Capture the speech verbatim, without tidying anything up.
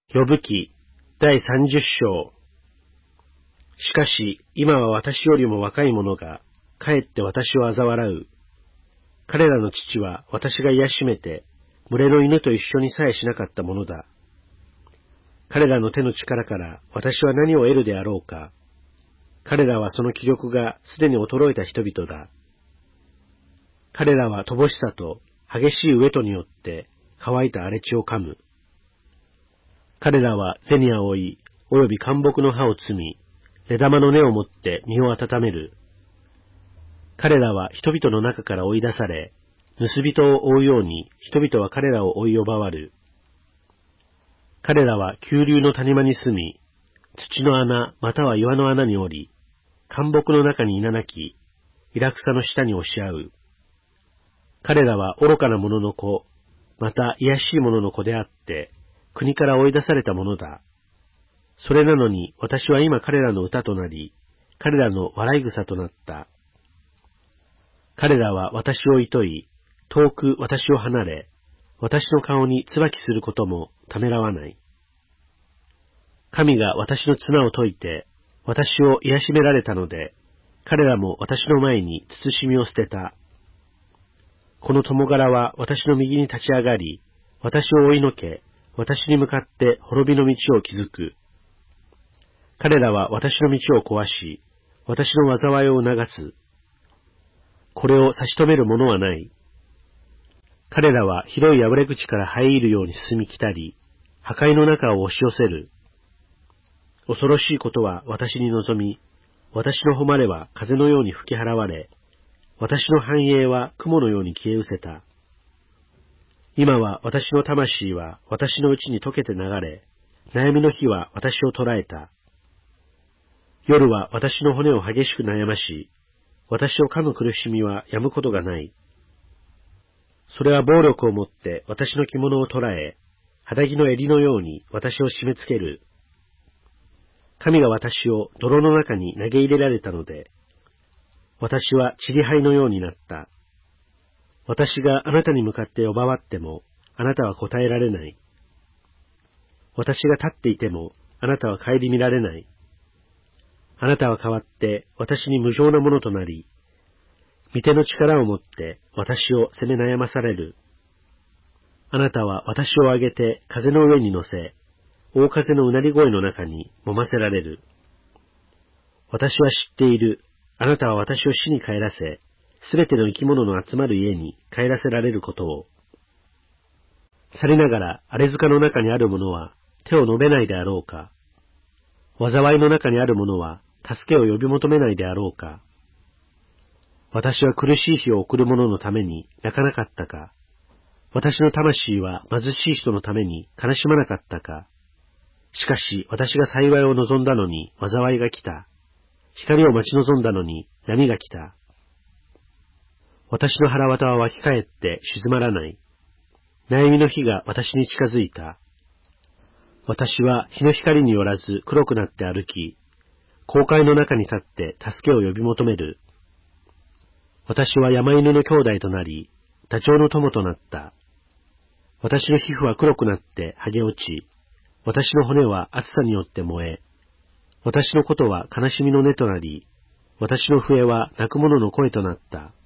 ヨブ記だいさんじゅっ章。しかし、今は私よりも若い者が、かえって私を嘲笑う。彼らの父は私が癒しめて、群れの犬と一緒にさえしなかったものだ。彼らの手の力から私は何を得るであろうか。彼らはその気力がすでに衰えた人々だ。彼らは乏しさと激しい飢えとによって乾いた荒れ地を噛む。彼らは背に青い、および干木の葉を摘み、枝玉の根を持って身を温める。彼らは人々の中から追い出され、盗人を追うように人々は彼らを追い呼ばわる。彼らは急流の谷間に住み、土の穴または岩の穴に降り、干木の中に稲なき、イラクサの下に押し合う。彼らは愚かな者の子、また卑しい者の子であって、国から追い出されたものだ。それなのに私は今彼らの歌となり、彼らの笑い草となった。彼らは私を厭い、遠く私を離れ、私の顔に椿することもためらわない。神が私の綱を解いて、私を癒しめられたので、彼らも私の前に慎みを捨てた。この友柄は私の右に立ち上がり、私を追いのけ、私に向かって滅びの道を築く。彼らは私の道を壊し、私の災いを促す。これを差し止める者はない。彼らは広い破れ口から這い入るように進み来たり、破壊の中を押し寄せる。恐ろしいことは私に望み、私の誉れは風のように吹き払われ、私の繁栄は雲のように消え失せた。今は私の魂は私のうちに溶けて流れ、悩みの日は私を捉えた。夜は私の骨を激しく悩まし、私を噛む苦しみは止むことがない。それは暴力をもって私の着物を捉え、肌着の襟のように私を締め付ける。神が私を泥の中に投げ入れられたので、私は塵灰のようになった。私があなたに向かって呼ばわっても、あなたは答えられない。私が立っていても、あなたは顧みられない。あなたは代わって私に無情なものとなり、御手の力をもって私を責め悩まされる。あなたは私を上げて風の上に乗せ、大風のうなり声の中に揉ませられる。私は知っている。あなたは私を死に帰らせ、すべての生き物の集まる家に帰らせられることを。されながら荒れ塚の中にある者は手を伸べないであろうか。災いの中にある者は助けを呼び求めないであろうか。私は苦しい日を送る者のために泣かなかったか。私の魂は貧しい人のために悲しまなかったか。しかし私が幸いを望んだのに災いが来た。光を待ち望んだのに波が来た。私の腹渡は湧き返って静まらない。悩みの日が私に近づいた。私は日の光によらず黒くなって歩き、航海の中に立って助けを呼び求める。私は山犬の兄弟となり、ダチョウの友となった。私の皮膚は黒くなって剥げ落ち、私の骨は暑さによって燃え、私のことは悲しみの根となり、私の笛は泣く者の声となった。